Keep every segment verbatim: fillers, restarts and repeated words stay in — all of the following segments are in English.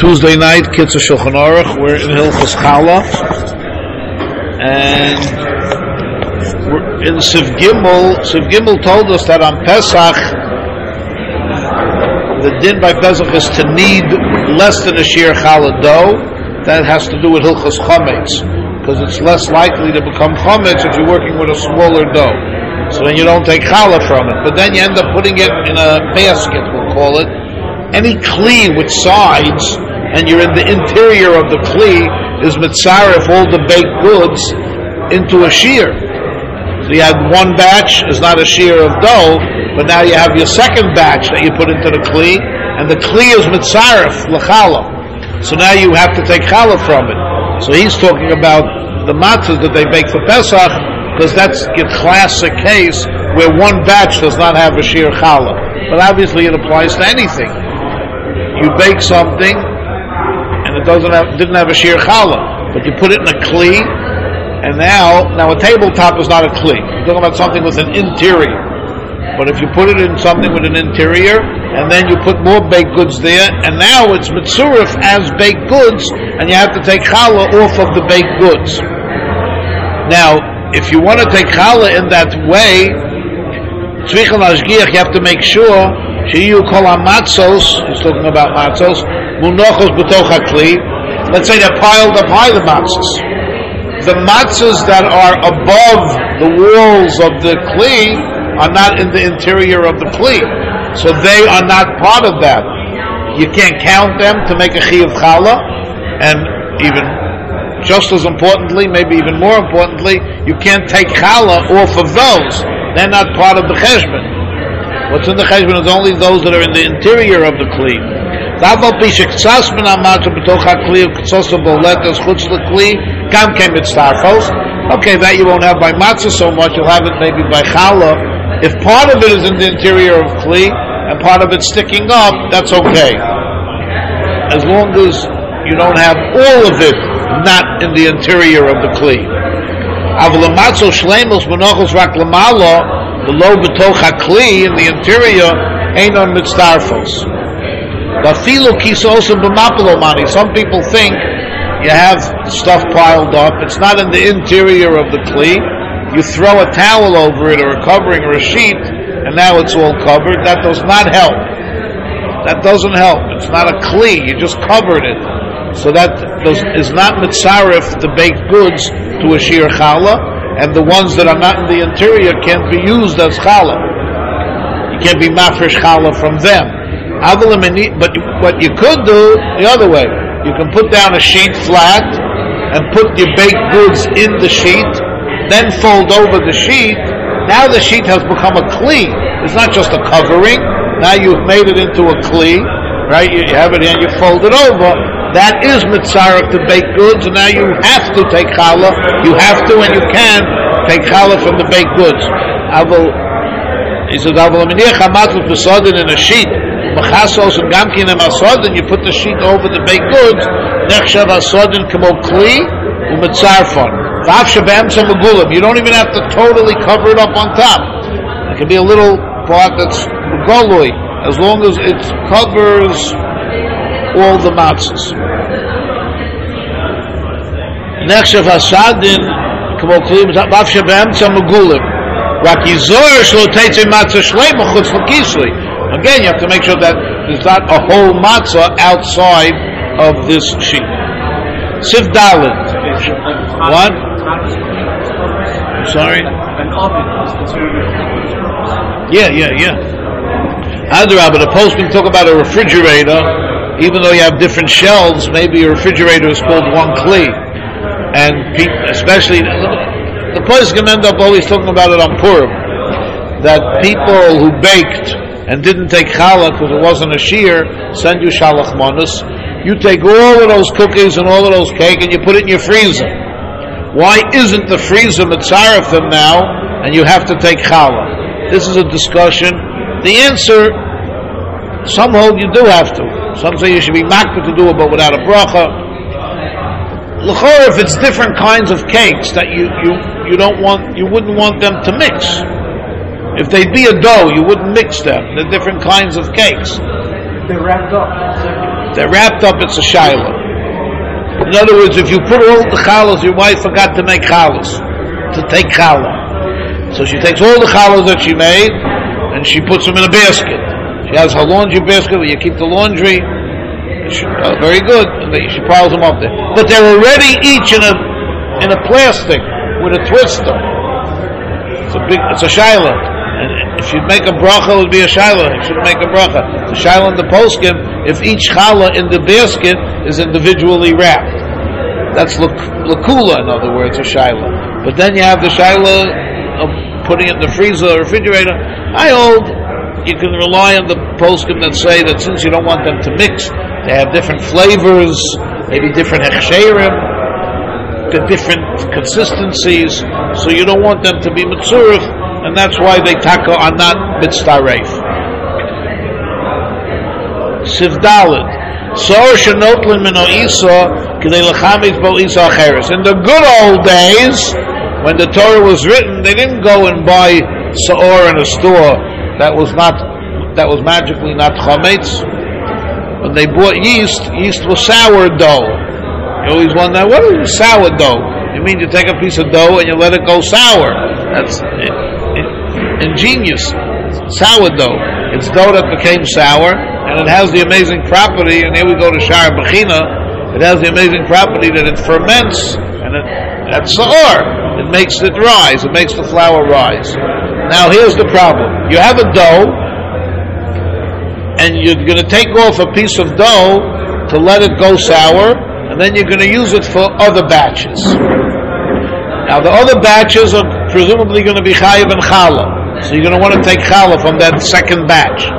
Tuesday night, Kitzur Shulchan Aruch. We're in Hilchos Challah, and we're in Siv Gimel. Siv Gimel told us that on Pesach, the din by Pesach is to knead less than a shear challah dough. That has to do with Hilchos Chametz, because it's less likely to become Chametz if you're working with a smaller dough. So then you don't take challah from it. But then you end up putting it in a basket, we'll call it. Any kli with sides, and you're in the interior of the kli, is mitzaref all the baked goods into a shear. So you had one batch, is not a shear of dough, but now you have your second batch that you put into the kli, and the kli is mitzaref, l'challah. So now you have to take challah from it. So he's talking about the matzahs that they bake for Pesach, because that's your classic case where one batch does not have a shear challah. But obviously it applies to anything. You bake something, and it doesn't have, didn't have a shear challah, but you put it in a kli, and now, now a tabletop is not a kli. You're talking about something with an interior. But if you put it in something with an interior, and then you put more baked goods there, and now it's mitzurif as baked goods, and you have to take challah off of the baked goods. Now, if you want to take challah in that way, tzricha lashgiach, you have to make sure sheyu kol hamatzos, he's talking about matzos, munochos b'toch hakli. Let's say they're piled up high, the matzos. The matzos that are above the walls of the kli are not in the interior of the kli, so they are not part of that. You can't count them to make a chiyuv challah, and even just as importantly, maybe even more importantly, you can't take challah off of those. They're not part of the cheshbon. What's in the cheshbon is only those that are in the interior of the kli. Okay, that you won't have by matzah so much, you'll have it maybe by challah. If part of it is in the interior of kli, and part of it sticking up, that's okay. As long as you don't have all of it not in the interior of the kli. Avlamatzos shleimos menachos rak lamalo, the low betoch hakli in the interior ain't on mitzdarfos. Vafilu kisos and b'mapelomani. Some people think you have stuff piled up. It's not in the interior of the kli. You throw a towel over it or a covering or a sheet, and now it's all covered. That does not help. That doesn't help. It's not a kli. You just covered it. So that does, is not mitzaref the baked goods to a shear challah, and the ones that are not in the interior can't be used as challah. You can't be mafresh challah from them. But what you could do the other way, you can put down a sheet flat and put your baked goods in the sheet, then fold over the sheet. Now the sheet has become a kli. It's not just a covering. Now you've made it into a kli, right? You have it and you fold it over. That is mitzaref to baked goods, and now you have to take challah. You have to and you can take challah from the baked goods. He says, in a sheet, machasos and gamkin and asodin, you put the sheet over the baked goods, nechshav asodin kamo kli u'mitzarfon. You don't even have to totally cover it up on top. It can be a little part that's golui, as long as it covers all the matzahs. Nechshav hasadin kamo kli v'afshe be'emtza megulim. Rakizor shlo teitze matzah shleima chutz l'kisli. Again, you have to make sure that there's not a whole matzah outside of this sheet. Sif Dalet. What? I'm sorry? An oven is considered. Yeah, yeah, yeah. Adrab, but the postman talk about a refrigerator, even though you have different shelves, maybe a refrigerator is called one kli. And pe- especially, the postman end up always talking about it on Purim, that people who baked and didn't take challah because it wasn't a shear, send you shalach manus. You take all of those cookies and all of those cake and you put it in your freezer. Why isn't the freezer mitzaref them now and you have to take challah? This is a discussion. The answer, some hold you do have to. Some say you should be makbid to do it but without a bracha. L'chor, if it's different kinds of cakes that you, you, you don't want, you wouldn't want them to mix. If they'd be a dough, you wouldn't mix them. They're different kinds of cakes. They're wrapped up. they're wrapped up, it's a shaila. In other words, if you put all the challahs, your wife forgot to make challahs, to take challah. So she takes all the challahs that she made, and she puts them in a basket. She has her laundry basket where you keep the laundry. She, uh, very good. And they, she piles them up there. But they're already each in a in a plastic with a twister. It's a big, it's a shaila. And if you'd make a bracha, it would be a shaila. If you'd make a bracha, the shaila in the poskim, if each challah in the basket is individually wrapped. That's lakula, in other words, a shaila. But then you have the shaila of putting it in the freezer or refrigerator. I hold, you can rely on the poskim that say that since you don't want them to mix, they have different flavors, maybe different hechsherim, different consistencies, so you don't want them to be mitzurif, and that's why they taka are not mitzdaref. Sivdalid. So shenotlin min ha'isa k'dei lechamitz bo isa acheres. In the good old days, when the Torah was written, they didn't go and buy sa'or in a store that was not, that was magically not chametz. When they bought yeast, yeast was sourdough. You always wonder, what is sourdough? You mean you take a piece of dough and you let it go sour? That's it, it, ingenious. Sourdough. It's dough that became sour, and it has the amazing property, and here we go to Shar Bechina, it has the amazing property that it ferments, and it, that's sa'or. It makes it rise, it makes the flour rise. Now here's the problem. You have a dough, and you're going to take off a piece of dough to let it go sour, and then you're going to use it for other batches. Now the other batches are presumably going to be chayiv and challah, so you're going to want to take challah from that second batch.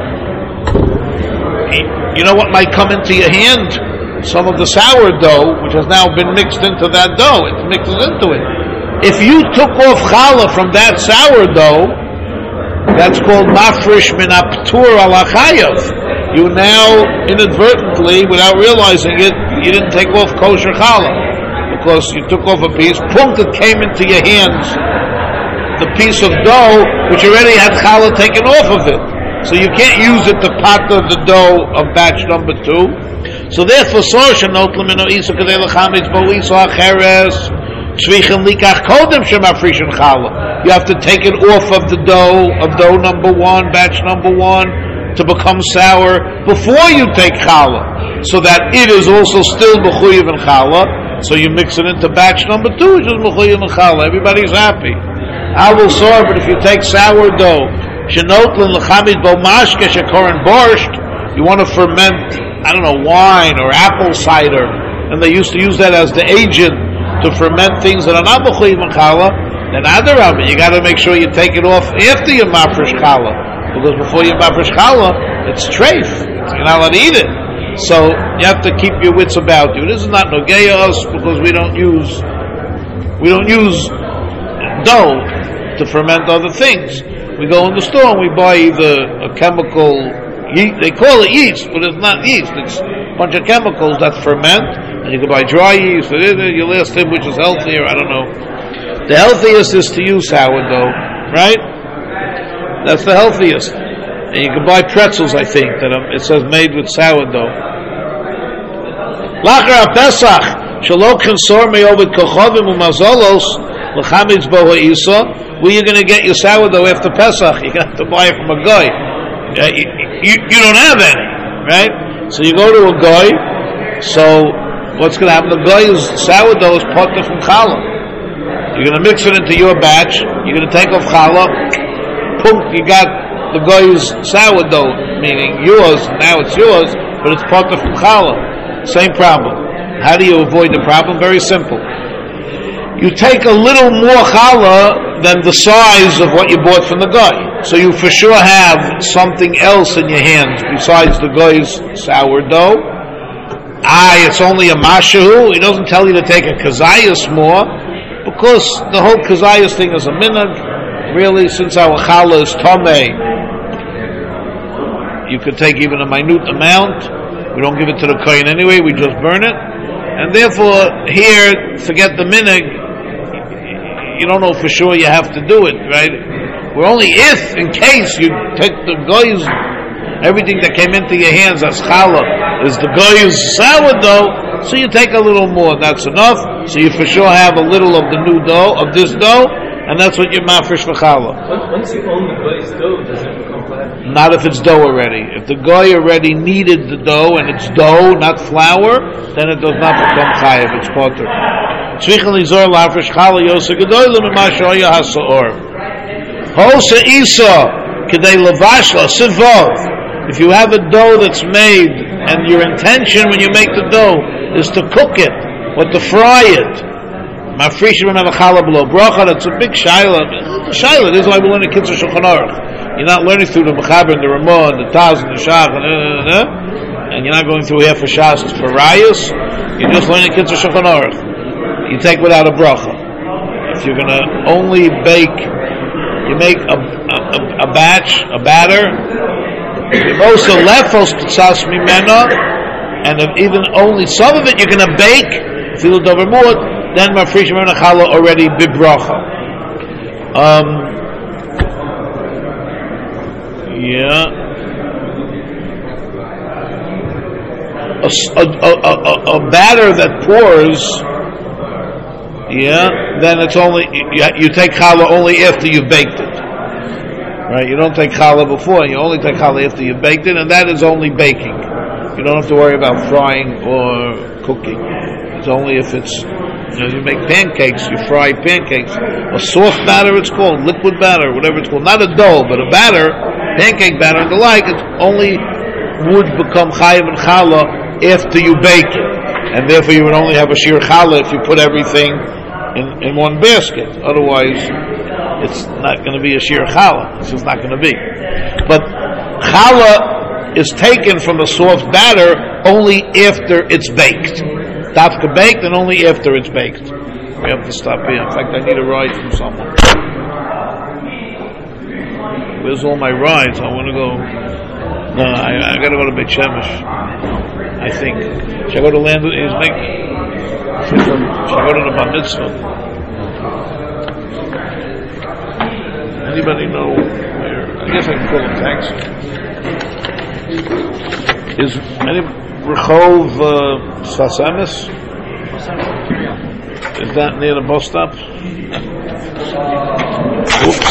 You know what might come into your hand? Some of the sourdough, which has now been mixed into that dough. It mixes into it. If you took off challah from that sourdough, that's called mafresh min aptur ala chayav. You now inadvertently, without realizing it, you didn't take off kosher challah because you took off a piece. Punk, it came into your hands, the piece of dough which already had challah taken off of it. So you can't use it to pot the dough of batch number two. So therefore, you have to take it off of the dough, of dough number one, batch number one, to become sour before you take challah, so that it is also still mechuyev in challah. So you mix it into batch number two, which is mechuyev in challah. Everybody's happy. I will soar, but if you take sourdough, shenotlin lechamid bo mashke shekoren borscht, you want to ferment, I don't know, wine or apple cider, and they used to use that as the agent to ferment things that are not mechuyev in challah. Then adarabah, you got to make sure you take it off after your mafresh challah, because before your mafresh challah, it's treif. You're not allowed to eat it. So you have to keep your wits about you. This is not nogeya us because we don't use we don't use dough to ferment other things. We go in the store and we buy either a chemical yeast, they call it yeast, but it's not yeast. It's a bunch of chemicals that ferment, and you can buy dry yeast. You last tip which is healthier. I don't know. The healthiest is to use sourdough, right? That's the healthiest. And you can buy pretzels, I think, that it says made with sourdough. Lachar Pesach, shalok chansor me'ovid kochovim u'mazolos l'chamitz bo ha'isa. Where you're going to get your sourdough after Pesach? You're going to have to buy it from a guy. Uh, you, you, you don't have any, right? So you go to a guy. So what's going to happen? The guy's sourdough is potter from challah. You're going to mix it into your batch. You're going to take off challah. Punk, you got the guy's sourdough, meaning yours. Now it's yours, but it's potter from challah. Same problem. How do you avoid the problem? Very simple. You take a little more challah than the size of what you bought from the guy. So you for sure have something else in your hands besides the guy's sourdough. Ah, it's only a mashahu. He doesn't tell you to take a kazayas more, because the whole kazayas thing is a minhag. Really, since our challah is tomei, you could take even a minute amount. We don't give it to the kohen anyway, we just burn it. And therefore, here, forget the minhag. You don't know for sure you have to do it, right? We're only if, in case, you take the guy's everything that came into your hands as challah is the goy's sourdough, so you take a little more. That's enough. So you for sure have a little of the new dough, of this dough, and that's what you're mafresh for challah. Once you own the goy's dough, does it become chayav? Not if it's dough already. If the goy already kneaded the dough and it's dough, not flour, then it does not become chayav. It's potter. Tzrichen lizor lafresh challah yosa gedolim emashoya hasaor. Hosa isa kedei levashla sivov. If you have a dough that's made, and your intention when you make the dough is to cook it, or to fry it, mafresh remember challah below bracha. That's a big shaila. Shaila. This is why we learn the Kitzur Shulchan Aruch. You're not learning through the Mechaber and the Ramah and the Taz and the Shach, and, uh, uh, and you're not going through here for Shas for Rayas. You're just learning Kitzur Shulchan Aruch. You take without a bracha. If you're going to only bake, you make a, a, a batch, a batter. Most of lefos k'tzas mimena, and if even only some of it you're going to bake, filu dover muad, then mafresh mimena challah already bibracha. Um, yeah. A, a, a, a batter that pours, yeah, then it's only, you, you take challah only after you've baked it. Right, you don't take challah before, you only take challah after you baked it, and that is only baking. You don't have to worry about frying or cooking. It's only if it's, you know, you make pancakes, you fry pancakes. A soft batter, it's called, liquid batter, whatever it's called. Not a dough, but a batter, pancake batter and the like, it only would become chayav and challah after you bake it. And therefore you would only have a shir challah if you put everything in, in one basket. Otherwise, it's not going to be a shir challah. It's just not going to be. But challah is taken from a soft batter only after it's baked. Dafka baked and only after it's baked. We have to stop here. In fact, I need a ride from someone. Where's all my rides? I want to go. No, I, I got to go to Beit Shemesh. I think. Should I go to Land? Is make? Should I go to the Bar Mitzvah? Anybody know where? I guess I can call a taxi. Is any Rehov uh, Sfas Emes? Is that near the bus stop? Oops.